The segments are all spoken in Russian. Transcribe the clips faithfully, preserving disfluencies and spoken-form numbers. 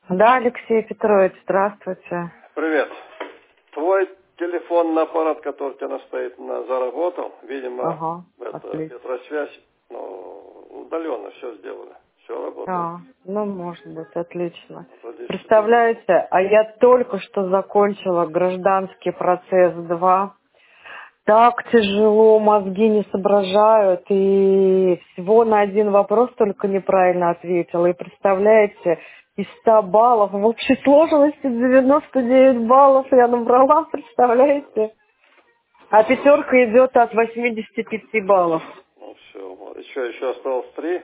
Да, Алексей Петрович, здравствуйте. Привет. Твой телефонный аппарат, который у тебя стоит, на, заработал. Видимо, Ага, это отлично. ветросвязь, ну, удаленно все сделали. Все работает. А, ну, может быть, отлично. А то здесь что-то не- Представляете, а я только что закончила гражданский процесс два. Так тяжело, мозги не соображают, и всего на один вопрос только неправильно ответила. И представляете, из ста баллов в общей сложности девяносто девять баллов я набрала, представляете? А пятерка идет от восьмидесяти пяти баллов. Ну, все. Еще, еще осталось три.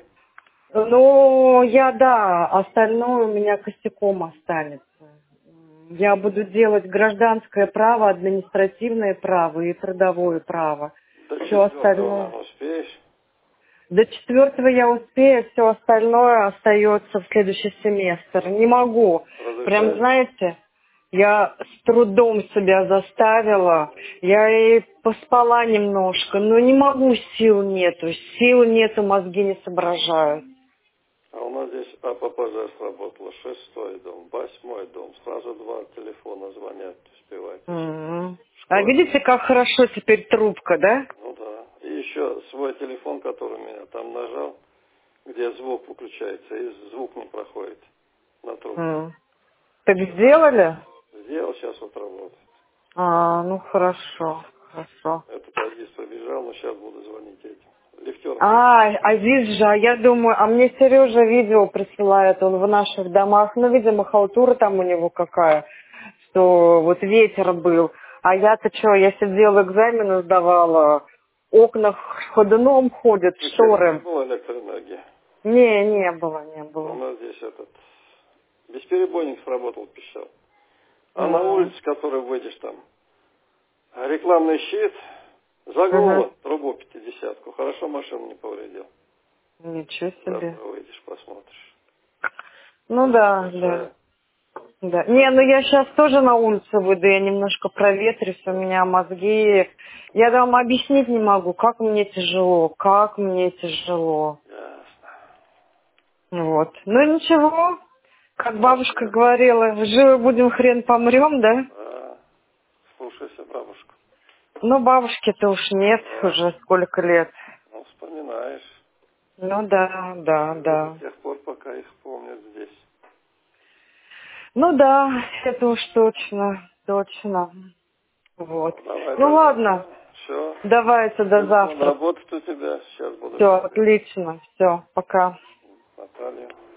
Ну, я, да, остальное у меня косяком останется. Я буду делать гражданское право, административное право и трудовое право. До Все четвертого, остальное. наверное, успеешь. До четвертого я успею, все остальное остается в следующий семестр. Не могу. Прям, Разрешает? знаете, я с трудом себя заставила. Я и поспала немножко, но не могу, сил нету. Сил нету, мозги не соображают. А у нас здесь АППЖ сработало. Шестой дом, восьмой дом. Сразу два телефона звонят, успеваете. М. В А школе. видите, как хорошо теперь трубка, да? Ну да. И еще свой телефон, который у меня там нажал, где звук выключается, и звук не проходит на трубку. М. Так сделали? Сделал, сейчас вот работает. А, ну хорошо, хорошо. Этот Азиз побежал, но сейчас буду звонить этим. Лифтером побежал. А, Азиз же, а я думаю, а мне Сережа видео присылает, он в наших домах, ну, видимо, халтура там у него какая, что вот ветер был. А я-то что, я сидела, экзамены сдавала, окна ходуном ходят, Включения не шторы. было электроэнергии. Не, не было, не У было. нас здесь этот бесперебойник сработал, пищал. А на М. улице, который выйдешь там, рекламный щит, Мгм. загнуло трубу пятидесятку. Хорошо машину не повредил. Ничего себе. Завтра выйдешь, посмотришь. Ну Улица да, да. большая. Да. Не, ну я сейчас тоже на улицу выйду, я немножко проветрюсь, у меня мозги... Я вам объяснить не могу, как мне тяжело, как мне тяжело. Ясно. Вот. Ну ничего, как бабушка Молодец. говорила, живы будем, хрен помрем, да? Да. Слушайся бабушку. Ну бабушки-то уж нет, Да. уже сколько лет. Ну, вспоминаешь. Ну да, да, Живут до да. тех пор, пока их помнят здесь. Ну да, это уж точно, точно. Вот. Ну, давай Ну до ладно, завтра. Все. давайте до Телефон завтра. работает у тебя. Сейчас буду Все, смотреть. отлично, все, пока. Наталья.